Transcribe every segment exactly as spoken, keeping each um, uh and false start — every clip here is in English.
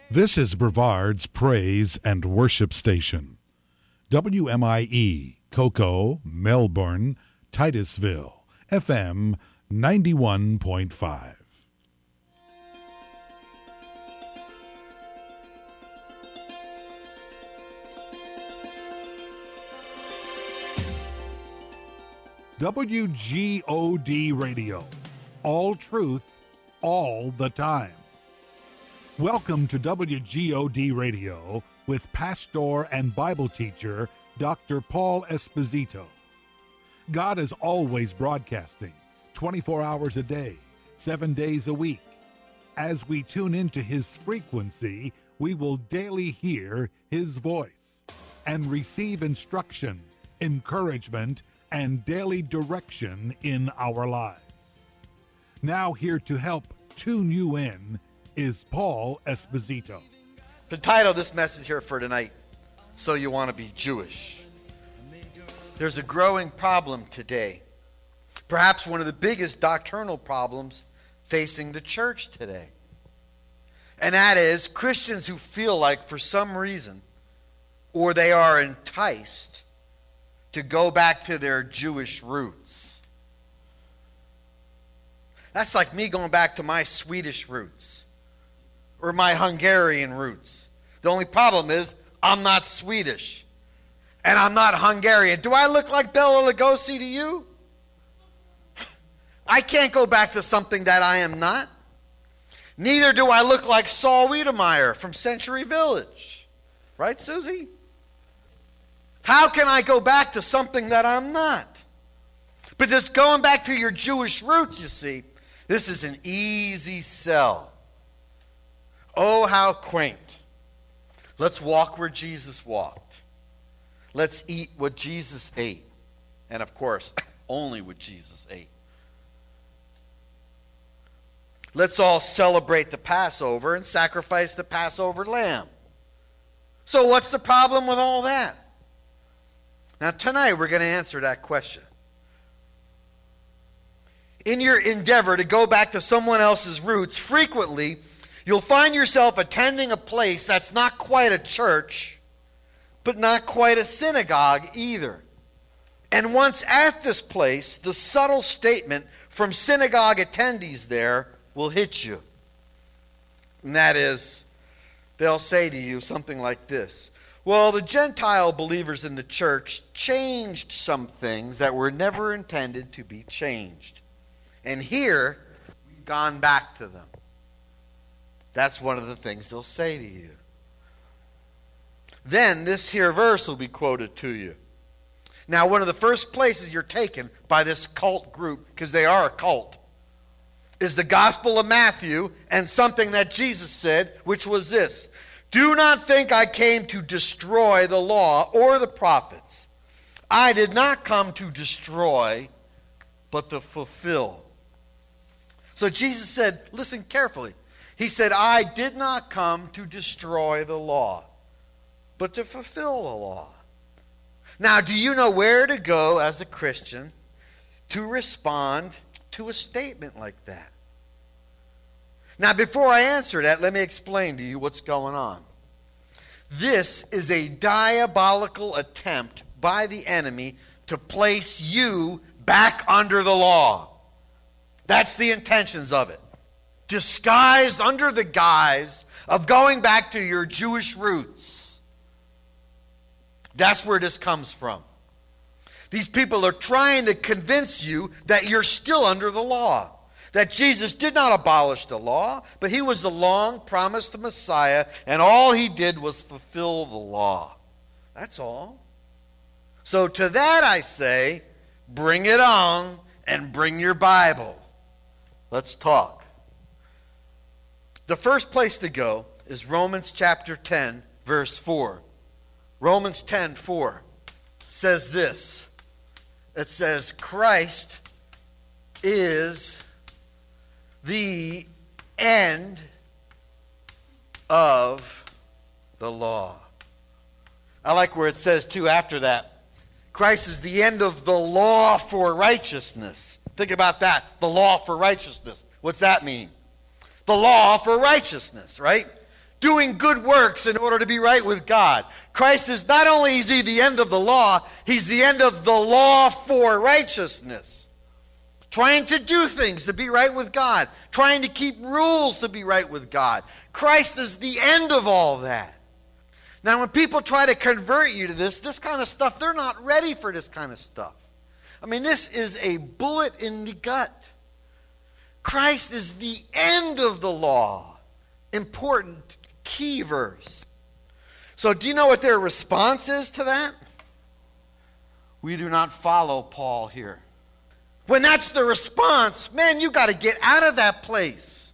This is Brevard's Praise and Worship Station. W M I E, Cocoa, Melbourne, Titusville, F M ninety-one point five. W G O D Radio. All truth, all the time. Welcome to W G O D Radio with pastor and Bible teacher Doctor Paul Esposito. God is always broadcasting, twenty-four hours a day, seven days a week. As we tune into His frequency, we will daily hear His voice and receive instruction, encouragement, and daily direction in our lives. Now here to help tune you in is Paul Esposito. The title of this message here for tonight, So You Want to Be Jewish. There's a growing problem today, perhaps one of the biggest doctrinal problems facing the church today. And that is Christians who feel like for some reason, or they are enticed to go back to their Jewish roots. That's like me going back to my Swedish roots or my Hungarian roots. The only problem is I'm not Swedish and I'm not Hungarian. Do I look like Bela Lugosi to you? I can't go back to something that I am not. Neither do I look like Saul Wiedemeyer from Century Village. Right, Susie? How can I go back to something that I'm not? But just going back to your Jewish roots, you see, this is an easy sell. Oh, how quaint. Let's walk where Jesus walked. Let's eat what Jesus ate. And of course, only what Jesus ate. Let's all celebrate the Passover and sacrifice the Passover lamb. So what's the problem with all that? Now tonight we're going to answer that question. In your endeavor to go back to someone else's roots, frequently you'll find yourself attending a place that's not quite a church, but not quite a synagogue either. And once at this place, the subtle statement from synagogue attendees there will hit you. And that is, they'll say to you something like this: well, the Gentile believers in the church changed some things that were never intended to be changed. And here, we've gone back to them. That's one of the things they'll say to you. Then this here verse will be quoted to you. Now, one of the first places you're taken by this cult group, because they are a cult, is the Gospel of Matthew and something that Jesus said, which was this: do not think I came to destroy the law or the prophets. I did not come to destroy, but to fulfill. So Jesus said, listen carefully. He said, I did not come to destroy the law, but to fulfill the law. Now, do you know where to go as a Christian to respond to a statement like that? Now, before I answer that, let me explain to you what's going on. This is a diabolical attempt by the enemy to place you back under the law. That's the intentions of it. Disguised under the guise of going back to your Jewish roots. That's where this comes from. These people are trying to convince you that you're still under the law. That Jesus did not abolish the law, but he was the long-promised Messiah, and all he did was fulfill the law. That's all. So to that I say, bring it on and bring your Bible. Let's talk. The first place to go is Romans chapter ten, verse four. Romans ten, four says this. It says, Christ is the end of the law. I like where it says, too, after that, Christ is the end of the law for righteousness. Think about that, the law for righteousness. What's that mean? The law for righteousness, right? doing good works in order to be right with God. Christ is not only is he the end of the law, he's the end of the law for righteousness. Trying to do things to be right with God. Trying to keep rules to be right with God. Christ is the end of all that. Now, when people try to convert you to this, this kind of stuff, they're not ready for this kind of stuff. I mean, this is a bullet in the gut. Christ is the end of the law. Important key verse. So do you know what their response is to that? We do not follow Paul here. When that's the response, man, you got to get out of that place.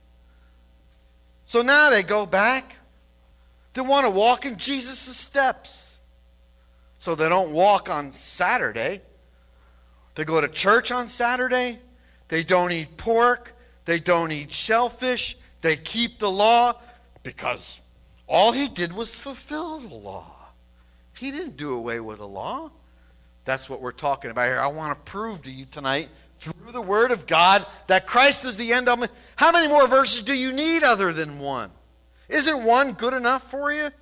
So now they go back. They want to walk in Jesus' steps. So they don't walk on Saturday. They go to church on Saturday. They don't eat pork. They don't eat shellfish. They keep the law because all he did was fulfill the law. He didn't do away with the law. That's what we're talking about here. I want to prove to you tonight through the Word of God that Christ is the end of it. How many more verses do you need other than one? Isn't one good enough for you?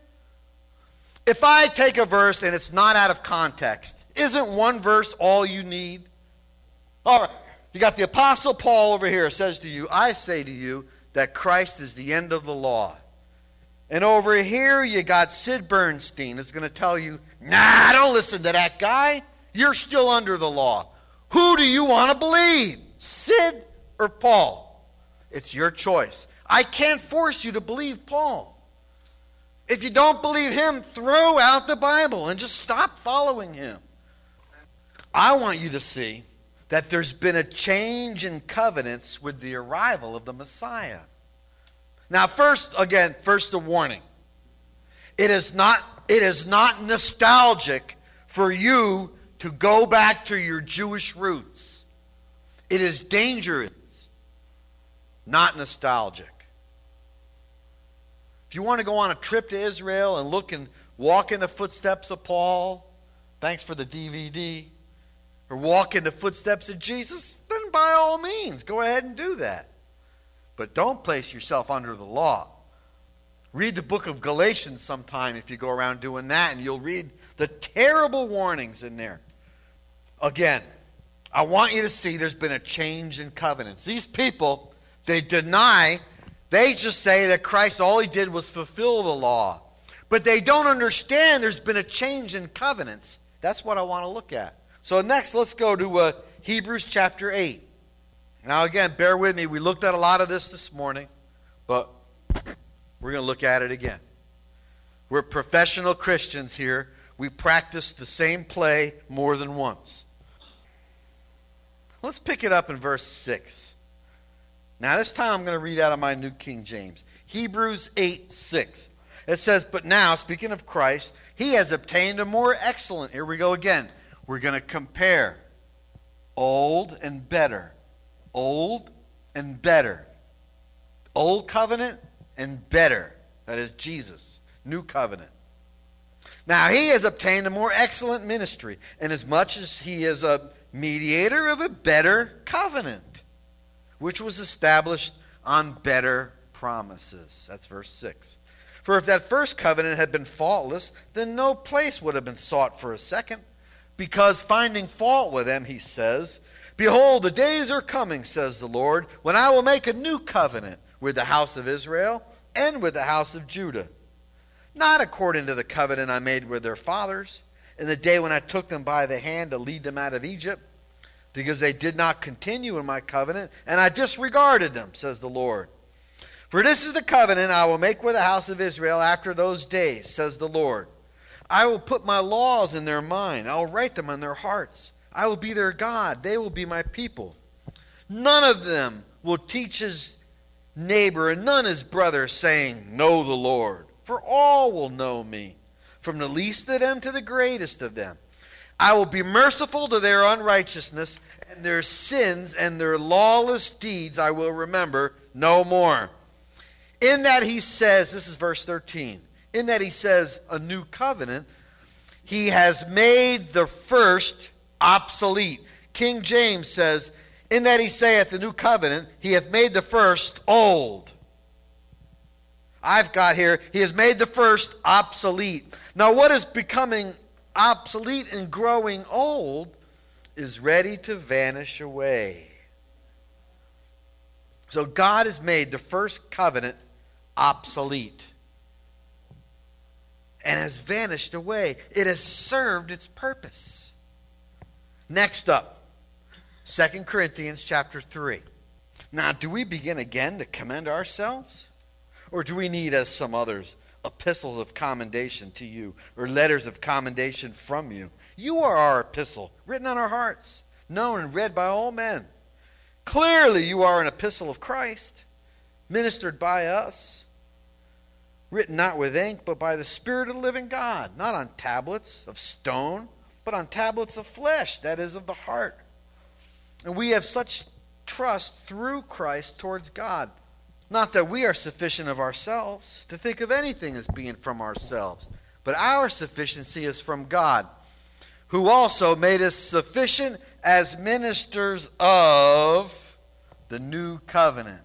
If I take a verse and it's not out of context, isn't one verse all you need? All right. You got the Apostle Paul over here says to you, I say to you that Christ is the end of the law. And over here you got Sid Bernstein that's going to tell you, nah, don't listen to that guy. You're still under the law. Who do you want to believe? Sid or Paul? It's your choice. I can't force you to believe Paul. If you don't believe him, throw out the Bible and just stop following him. I want you to see that there's been a change in covenants with the arrival of the Messiah. Now, first, again, first a warning. It is not, it is not nostalgic for you to go back to your Jewish roots. It is dangerous, not nostalgic. If you want to go on a trip to Israel and look and walk in the footsteps of Paul, thanks for the D V D, or walk in the footsteps of Jesus, then by all means, go ahead and do that. But don't place yourself under the law. Read the book of Galatians sometime if you go around doing that, and you'll read the terrible warnings in there. Again, I want you to see there's been a change in covenants. These people, they deny, they just say that Christ, all he did was fulfill the law. But they don't understand there's been a change in covenants. That's what I want to look at. So next, let's go to uh, Hebrews chapter eight. Now again, bear with me. We looked at a lot of this this morning, but we're going to look at it again. We're professional Christians here. We practice the same play more than once. Let's pick it up in verse six. Now this time I'm going to read out of my New King James. Hebrews eight six. It says, but now, speaking of Christ, he has obtained a more excellent. Here we go again. We're going to compare old and better. Old and better. Old covenant and better. That is Jesus. New covenant. Now he has obtained a more excellent ministry, inasmuch as he is a mediator of a better covenant, which was established on better promises. That's verse six. For if that first covenant had been faultless, then no place would have been sought for a second. Because finding fault with them, he says, behold, the days are coming, says the Lord, when I will make a new covenant with the house of Israel and with the house of Judah. Not according to the covenant I made with their fathers in the day when I took them by the hand to lead them out of Egypt, because they did not continue in my covenant, and I disregarded them, says the Lord. For this is the covenant I will make with the house of Israel after those days, says the Lord. I will put my laws in their mind. I will write them on their hearts. I will be their God. They will be my people. None of them will teach his neighbor and none his brother, saying, know the Lord. For all will know me, from the least of them to the greatest of them. I will be merciful to their unrighteousness, and their sins and their lawless deeds I will remember no more. In that he says, this is verse thirteen, in that he says a new covenant, he has made the first obsolete. King James says, in that he saith the new covenant, he hath made the first old. I've got here, he has made the first obsolete. Now what is becoming obsolete and growing old is ready to vanish away. So God has made the first covenant obsolete and has vanished away. It has served its purpose. Next up, Second Corinthians chapter three. Now, do we begin again to commend ourselves? Or do we need, as some others, epistles of commendation to you, or letters of commendation from you? You are our epistle, written on our hearts, known and read by all men. Clearly you are an epistle of Christ, ministered by us, written not with ink, but by the Spirit of the living God, not on tablets of stone, but on tablets of flesh, that is, of the heart. And we have such trust through Christ towards God. Not that we are sufficient of ourselves to think of anything as being from ourselves, but our sufficiency is from God, who also made us sufficient as ministers of the new covenant.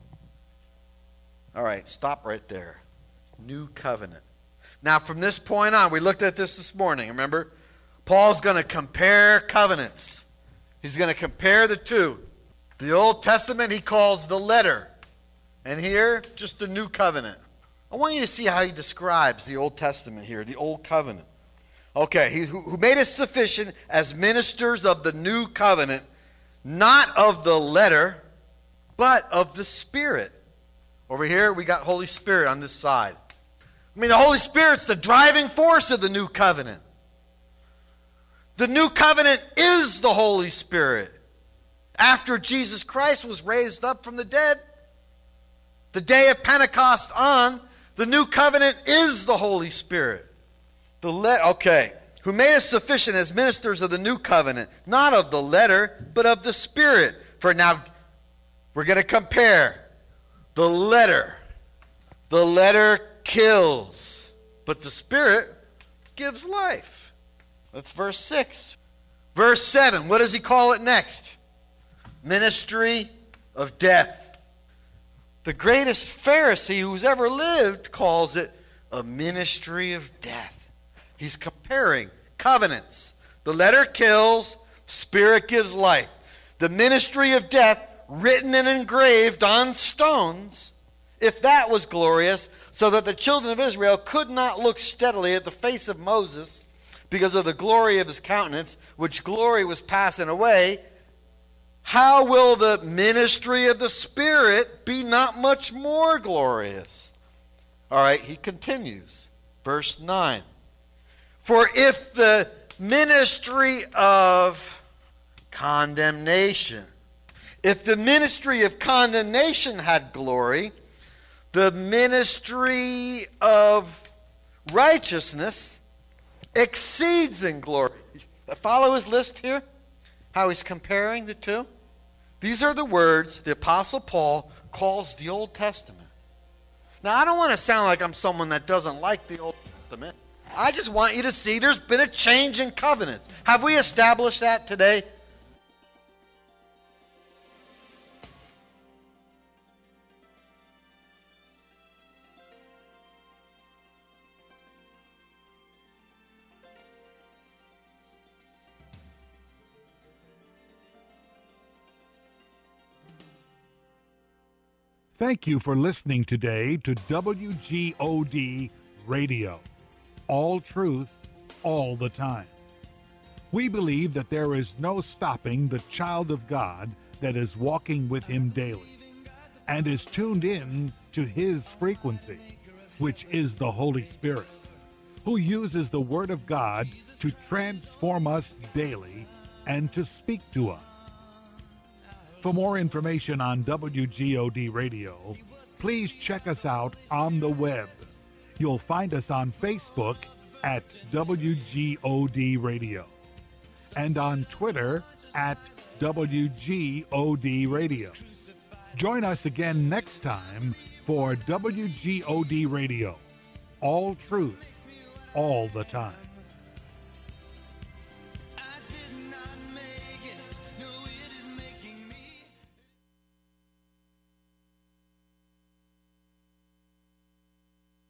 All right, stop right there. New covenant. Now, from this point on, we looked at this this morning, remember? Paul's going to compare covenants. He's going to compare the two. The Old Testament he calls the letter. And here, just the new covenant. I want you to see how he describes the Old Testament here, the Old Covenant. Okay, he who made us sufficient as ministers of the new covenant, not of the letter, but of the Spirit. Over here, we got Holy Spirit on this side. I mean, the Holy Spirit's the driving force of the new covenant. The new covenant is the Holy Spirit. After Jesus Christ was raised up from the dead, the day of Pentecost on, the new covenant is the Holy Spirit. The le- okay, who made us sufficient as ministers of the new covenant, not of the letter, but of the Spirit. For now, we're going to compare the letter. The letter kills, but the Spirit gives life. That's verse six. Verse seven, what does he call it next? Ministry of death. The greatest Pharisee who's ever lived calls it a ministry of death. He's comparing covenants. The letter kills, Spirit gives life. The ministry of death, written and engraved on stones, if that was glorious, so that the children of Israel could not look steadily at the face of Moses because of the glory of his countenance, which glory was passing away, how will the ministry of the Spirit be not much more glorious? All right, he continues. Verse nine. For if the ministry of condemnation, if the ministry of condemnation had glory, the ministry of righteousness exceeds in glory. Follow his list here? How he's comparing the two? These are the words the Apostle Paul calls the Old Testament. Now, I don't want to sound like I'm someone that doesn't like the Old Testament. I just want you to see there's been a change in covenants. Have we established that today? Thank you for listening today to W G O D Radio. All truth, all the time. We believe that there is no stopping the child of God that is walking with him daily and is tuned in to his frequency, which is the Holy Spirit, who uses the Word of God to transform us daily and to speak to us. For more information on W G O D Radio, please check us out on the web. You'll find us on Facebook at W G O D Radio and on Twitter at W G O D Radio. Join us again next time for W G O D Radio. All truth, all the time.